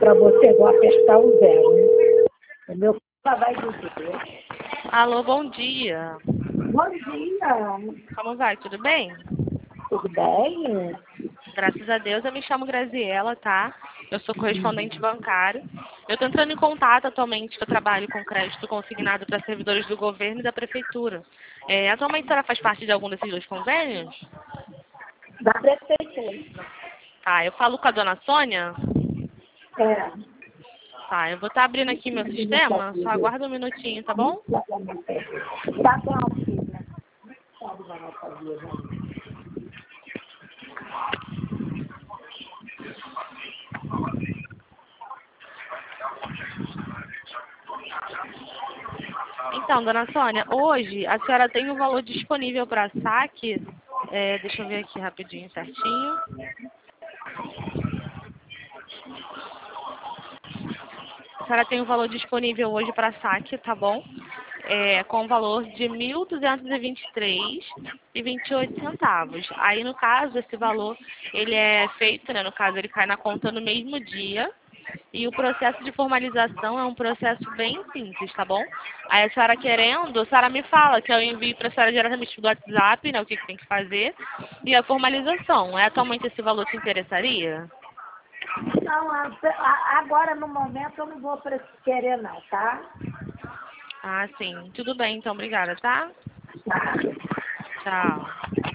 para você, vou apertar o 0. O meu vai dizer. Alô, bom dia. Bom dia. Como vai? Tudo bem? Tudo bem? Graças a Deus, eu me chamo Graziela, tá? Eu sou correspondente bancário. Eu estou entrando em contato atualmente, que eu trabalho com crédito consignado para servidores do governo e da prefeitura. Atualmente, a senhora faz parte de algum desses dois convênios? Da prefeitura. Tá, eu falo com a dona Sônia? É. Tá, eu vou estar abrindo aqui meu sistema, só aguarda um minutinho, tá bom? Tá bom, filha. Então, dona Sônia, hoje a senhora tem um valor disponível para saque. Deixa eu ver aqui rapidinho, certinho. A senhora tem um valor disponível hoje para saque, tá bom? Com o valor de R$ 1.223,28. Aí, no caso, esse valor, ele é feito, né? No caso, ele cai na conta no mesmo dia. E o processo de formalização é um processo bem simples, tá bom? Aí a senhora querendo, a senhora me fala que eu envio para a senhora diretamente do WhatsApp, né? O que tem que fazer. E a formalização. Atualmente esse valor te interessaria? Não, agora no momento eu não vou querer não, tá? Ah, sim. Tudo bem, então. Obrigada, tá? Tá. Tchau.